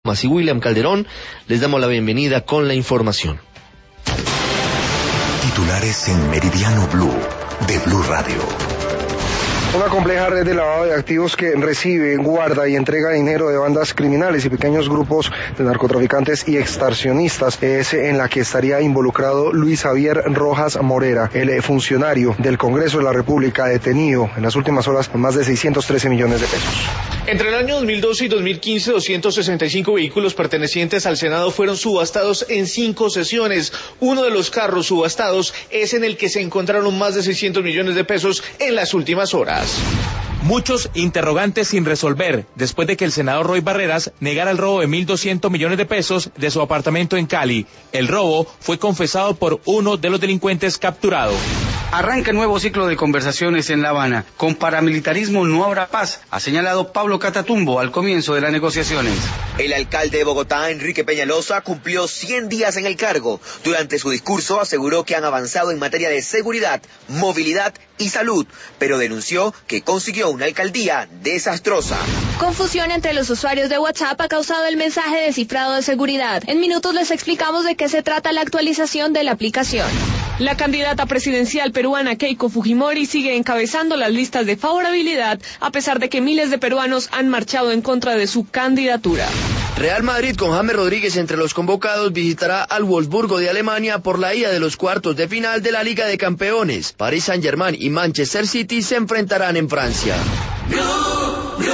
y William Calderón, les damos la bienvenida con la información. Titulares en Meridiano Blue, de Blue Radio. Una compleja red de lavado de activos que recibe, guarda y entrega dinero de bandas criminales y pequeños grupos de narcotraficantes y extorsionistas es en la que estaría involucrado Luis Javier Rojas Morera, el funcionario del Congreso de la República detenido en las últimas horas con más de 613 millones de pesos. Entre el año 2012 y 2015, 265 vehículos pertenecientes al Senado fueron subastados en 5 sesiones. Uno de los carros subastados es en el que se encontraron más de 600 millones de pesos en las últimas horas. Muchos interrogantes sin resolver después de que el senador Roy Barreras negara el robo de 1.200 millones de pesos de su apartamento en Cali. El robo fue confesado por uno de los delincuentes capturados. Arranca nuevo ciclo de conversaciones en La Habana. Con paramilitarismo no habrá paz, ha señalado Pablo Catatumbo al comienzo de las negociaciones. El alcalde de Bogotá, Enrique Peñalosa, cumplió 100 días en el cargo. Durante su discurso aseguró que han avanzado en materia de seguridad, movilidad y salud, pero denunció que consiguió una alcaldía desastrosa. Confusión entre los usuarios de WhatsApp ha causado el mensaje descifrado de seguridad. En minutos les explicamos de qué se trata la actualización de la aplicación. La candidata presidencial peruana Keiko Fujimori sigue encabezando las listas de favorabilidad a pesar de que miles de peruanos han marchado en contra de su candidatura. Real Madrid, con James Rodríguez entre los convocados, visitará al Wolfsburgo de Alemania por la ida de los cuartos de final de la Liga de Campeones. Paris Saint-Germain y Manchester City se enfrentarán en Francia. Blue